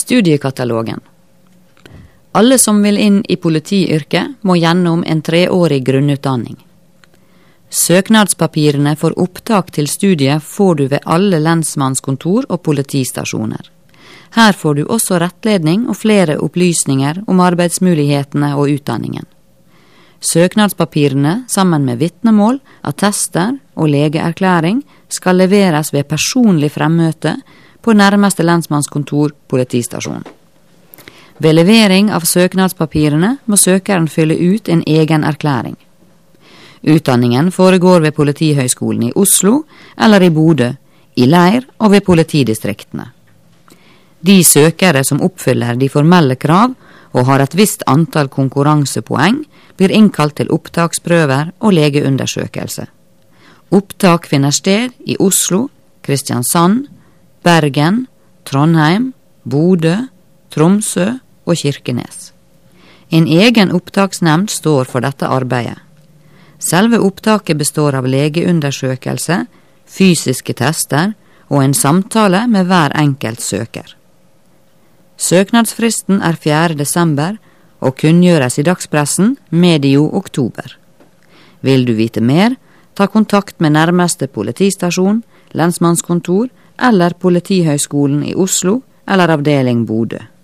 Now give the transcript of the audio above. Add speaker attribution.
Speaker 1: Studiekatalogen. Alle som vil inn i politiyrket må gjennom en 3-årig grunnutdanning. Søknadspapirene for opptak til studiet får du ved alle lensmannskontor og politistasjoner. Her får du også rettledning og flere opplysninger om arbeidsmulighetene og utdanningen. Søknadspapirene, sammen med vitnemål, attester og legeerklæring, skal leveres ved personlig fremmøte på nærmeste lensmannskontor politistasjon. Ved levering av søknadspapirene må søkeren fylle ut en egen erklæring. Utdanningen foregår ved Politihøgskolen i Oslo eller i Bodø, i leir og ved politidistriktene. De søkere som oppfyller de formelle krav og har et visst antall konkurransepoeng, blir innkalt til opptaksprøver og legeundersøkelse. Opptak finner sted i Oslo, Kristiansand, Bergen, Trondheim, Bodø, Tromsø og Kirkenes. En egen opptaksnemnd står for dette arbeidet. Selve opptaket består av legeundersøkelse, fysiske tester og en samtale med hver enkelt søker. Søknadsfristen er 4. desember og kunngjøres i dagspressen medio oktober. Vil du vite mer, ta kontakt med nærmeste politistasjon, lensmannskontor eller Politihøgskolen i Oslo eller avdeling Bodø.